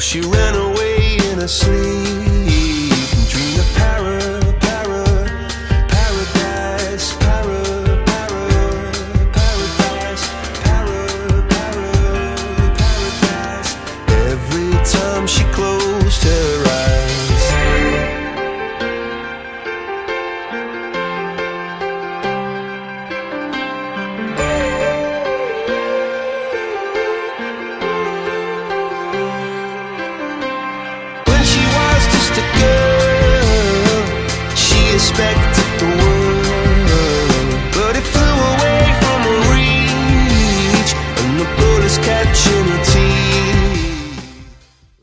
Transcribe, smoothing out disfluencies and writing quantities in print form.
she ran away in her sleep and dreamed of paradise, paradise. Every time she closed her eyes. When she was just a girl, she expected